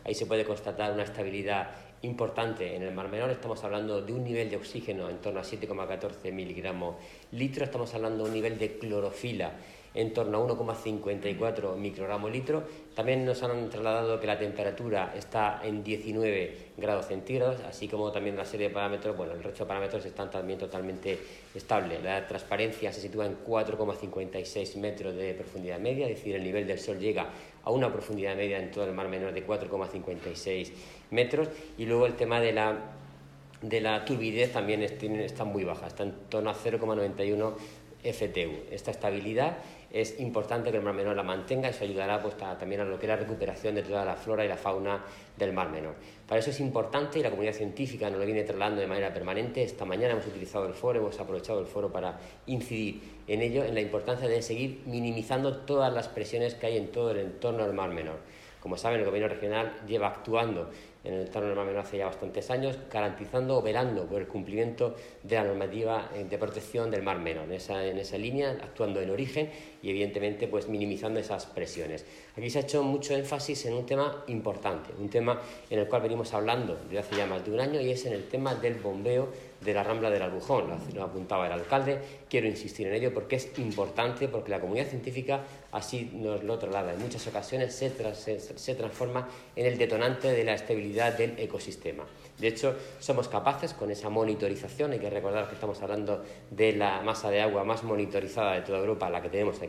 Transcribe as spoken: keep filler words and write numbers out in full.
ahí se puede constatar una estabilidad importante en el Mar Menor. Estamos hablando de un nivel de oxígeno en torno a siete coma catorce miligramos litro, estamos hablando de un nivel de clorofila en torno a uno coma cincuenta y cuatro microgramos litro. También nos han trasladado que la temperatura está en diecinueve grados centígrados, así como también una serie de parámetros. Bueno, el resto de parámetros están también totalmente estables. La transparencia se sitúa en cuatro coma cincuenta y seis metros de profundidad media, es decir, el nivel del Sol llega a una profundidad media en todo el Mar Menor de cuatro coma cincuenta y seis metros. Y luego el tema de la, de la turbidez también es, tiene, está muy baja, está en torno a cero coma noventa y uno F T U. Esta estabilidad es importante que el Mar Menor la mantenga, eso ayudará pues, a, también a lo que es la recuperación de toda la flora y la fauna del Mar Menor. Para eso es importante, y la comunidad científica nos lo viene trasladando de manera permanente. Esta mañana hemos utilizado el foro, hemos aprovechado el foro para incidir en ello, en la importancia de seguir minimizando todas las presiones que hay en todo el entorno del Mar Menor. Como saben, el Gobierno regional lleva actuando en el entorno del Mar Menor hace ya bastantes años, garantizando o velando por el cumplimiento de la normativa de protección del Mar Menor, en esa, en esa línea, actuando en origen y evidentemente pues minimizando esas presiones. Aquí se ha hecho mucho énfasis en un tema importante, un tema en el cual venimos hablando desde hace ya más de un año, y es en el tema del bombeo de la Rambla del Albujón. Lo, lo apuntaba el alcalde, quiero insistir en ello porque es importante, porque la comunidad científica así nos lo traslada. En muchas ocasiones se, tra se, se transforma en el detonante de la estabilidad del ecosistema. De hecho, somos capaces con esa monitorización, hay que recordar que estamos hablando de la masa de agua más monitorizada de toda Europa, la que tenemos aquí